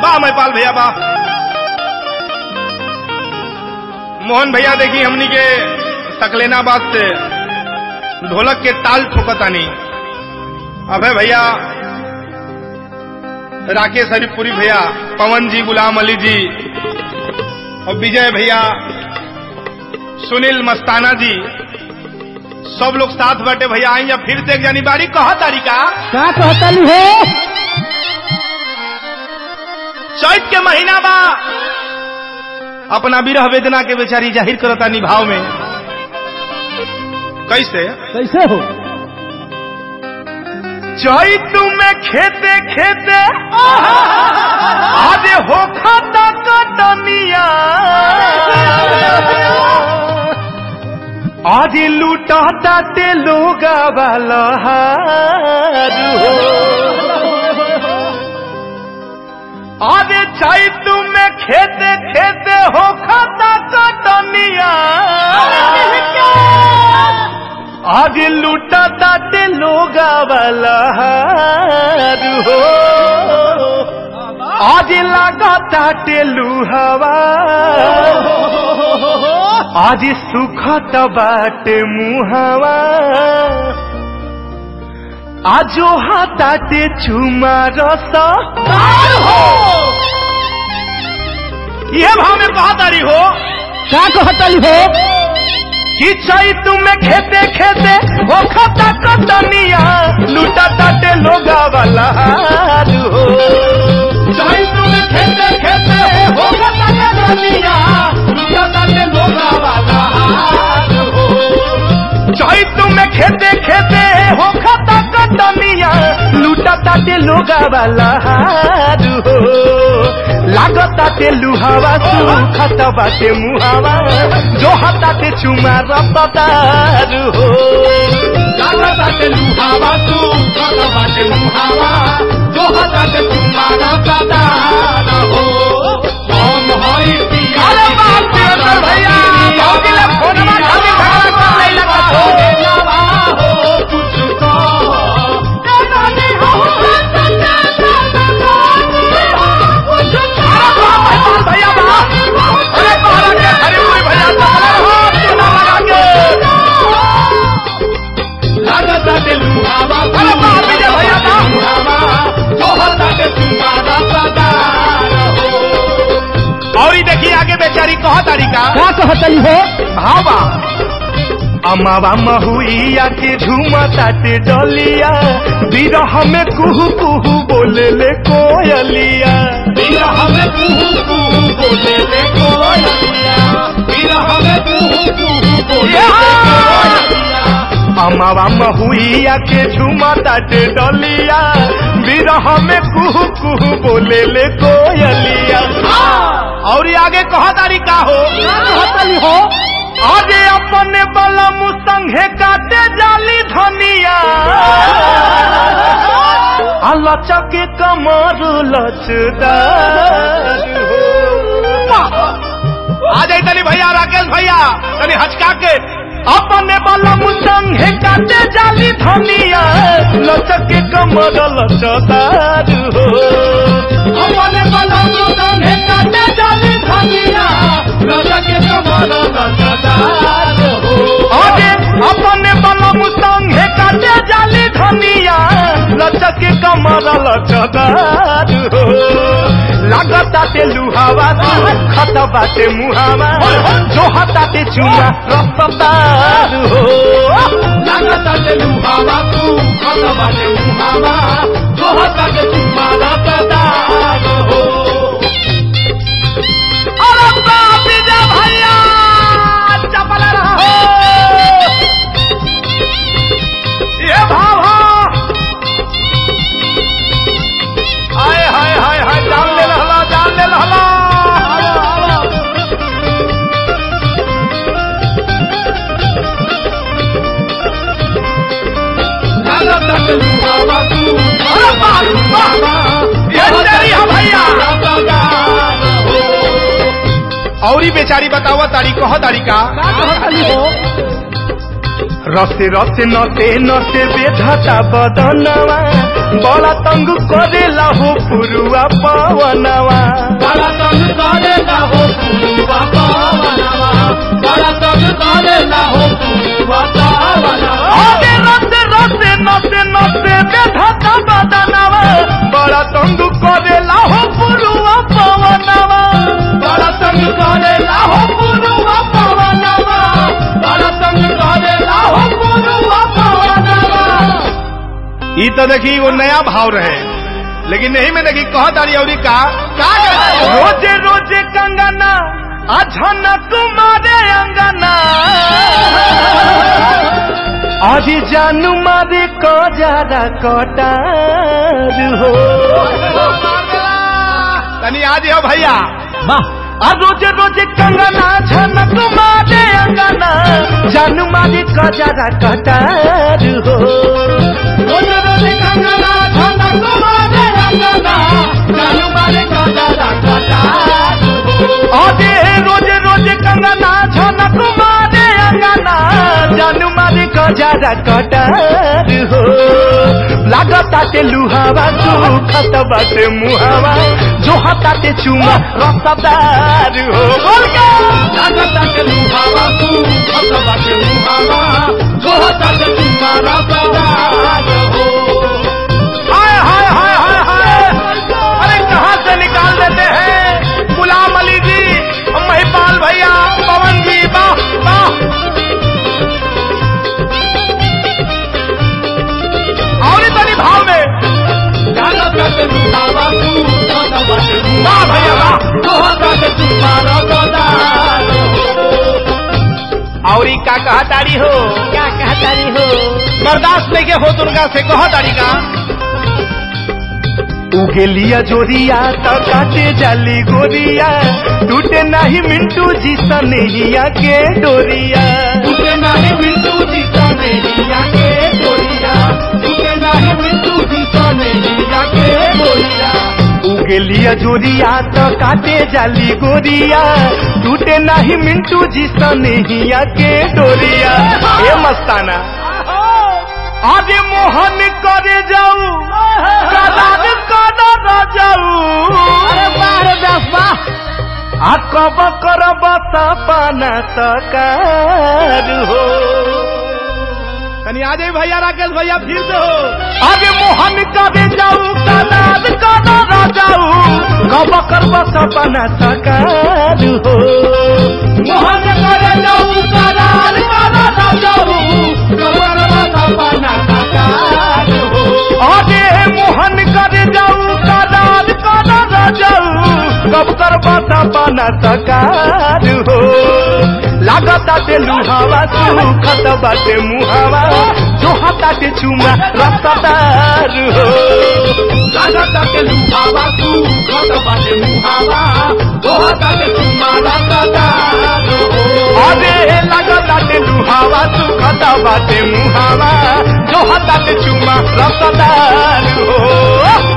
वाह महिपाल भैया वाह। मोहन भैया देखी हमनी के सकलेनाबाद से ढोलक के ताल ठोकतानी। अभय भैया, राकेश हरिपुरी भैया, पवन जी, गुलाम अली जी और विजय भैया, सुनील मस्ताना जी, सब लोग साथ बैठे भैया आई। अब फिर से एक जानी बारी कहा तारिका का कहतली हो। चैत के महीना बा, अपना विरह वेदना के बेचारी जाहिर करता निभाव में। कैसे कैसे हो। चैत में खेते खेते आजे हो खाता कटनिया, आज लूटा ताते लोगा वाला हो। आजे चैत में खेते खेते हो खाता कटनिया, आज लूटा ताते लोगा वाला हो। आज लगा ताते लुहवा, आज सुखत बाटे मुहवा, आजो हाथाते चुमा रस ये भाव में कहा तारी हो। का कहतली हो कि चैत में खेते खेते हो खाता कटनिया, लूटा ताटे लोगा वाला हो। चैत में खेते खेते हो खाता कटनिया, लूटा ताटे लोगा वाला हो। चैत में खेते खेते हो खाता कटनिया, लूटा ताटे लोगा वाला हो। लागताते लुहावा सुखत बाटे मुहावा, जो हाथाते चुमा रसदार हो। लागताते लुहावा सुखत बाटे मुहावा, जो हाथाते चुमा रसदार हो। कौन होई पिया अरे बाप रे भैया, भौजिले फोनमा खाली भाड़ा कर ले लगा हो। हो तुझको नहीं हो भैया बा, अरे बाहर के हरिपुरी भैया लागता के लुहावा, अरे बाहर विजय भैया बा जो हता के तुम्हारा सदार हो। और देखिए आगे बेचारी कहा तारिका का कहतली हो। हाँ बा, अमावा महुइया के झूमा ताटे डलिया, बिरह में कुहू कुहू बोले ले कोयलिया, बिरह में कुहू कुहू बोले ले कोयलिया, बिरह में कुहू कुहू बोले ले कोयलिया। अमावा महुइया के झूमा ताटे डलिया, बिरह में कुहू कुहू बोले ले कोयलिया। और आगे कहा तारिका हो। कहतली हो आजे अपने बलम संगे काटे जाली धनिया, लचके कमर लचदार हो। आ जाए तनी भैया, राकेश भैया तनी हचका के। अपने बलम संगे काटे जाली धनिया, लचके कमर लचदार हो। अपने बलम संगे काटे जाली धनिया, लचके कमर लचदार हो। आगे अपने बलम संगे काटे जाली धनिया, लचके कमर लचदार हो। लागताते लुहावा खत बाटे मुहावा, जो हाथाते चुमा रसदार हो। लागताते लुहावा खत बाटे मुहावा, जो हाथाते चुमा रसदार हो। अरे बाप रे भैया चपल रहो, ये भाव हाय हाय हाय हाय, जान ले लहला, जान ले लहला। अरे भैया और बेचारी बतावा तारी कह तारी का कहतली हो। रसे रसे नते नते बेधता बदनवा बड़ा तंग करेला हो पुरुआ पवनवा बड़ा तंग करेला हो पुरुआ पवनवा बड़ा तंग करेला हो पुरुआ पवनवा अरे रसे रसे नते नते बेधता बदनवा बड़ा तंग करेला हो पुरुआ पवनवा बड़ा तंग करेला हो पुरुआ पवनवा बड़ा तंग करेला हो पुरुआ पवनवा। ई तो देखी वो नया भाव रहे, लेकिन नहीं में देखी कह तारी और का रोजे रोजे कंगना अझनक मारे अंगना आज जानू मारे को ज्यादा कटार हो तनी आज हो भैया आ रोजे रोजे कंगना झनक मारे अंगना जानू मारे को ज्यादा कटार हो रोजे रोजे कंगना झनक मारे अंगना जानू मारे को ज्यादा कटार अरे रोजे रोजे कंगना झनक मारे अंगना जानू मारे को ज्यादा कटार हो लागताटे लुहावा सुखत बाटे मुहावा जो हताटे चुमा रसदार हो बोल के लागताटे लुहावा सुखत बाटे मुहावा जो हताटे चुमा रसदार हो। हाय हाय हाय हाय हाय अरे कहाँ से निकाल देते हैं गुलाम अली जी, महिपाल भैया, पवन जी, वाह वाह। और इतनी भाव में लागताटे लुहावा सुखत बाटे वाह भैया वाह। जो हताटे चुमा रसदार हो। और का कहा तारी हो, क्या कहतारी हो बर्दाश्त नहीं के हो तुनका से कहा तारी का उगेलिया जोरिया तो काटे जाली गोरिया टूटे नहीं मिंटू जी सनेहिया के डोरिया टूटे नहीं मिंटू जी सनेहिया के डोरिया टूटे नहीं मिंटू जी सनेहिया के डोरिया उगेलिया जोरिया तो काटे जाली गोरिया टूटे नहीं मिंटू जी सनेहिया के डोरिया ए मस्ताना आगे मोहन करे जाऊ करार कर जाऊ अरे बारे दसवा आ कब करब सपना सकार हो तनी आ जाए भैया राकेश भैया फिर से हो आगे मोहन करे जाऊ करार कर जाऊ कब करब सपना सकार हो मोहन करे जाऊ करार कर जाऊ कबर सपना साकार हो। आगे मोहन करे जाऊ करार कर जाऊ कब करब सपना सकार हो लागताटे लुहावा सुखत बाटे मुहावा जो हताटे चुमा रसदार हो लागताटे लुहावा सुखत बाटे मुहावा जो हताटे चुमा रसदार हो। अरे लागताटे लुहावा सुखत बाटे मुहावा जो हताटे चुमा रसदार हो।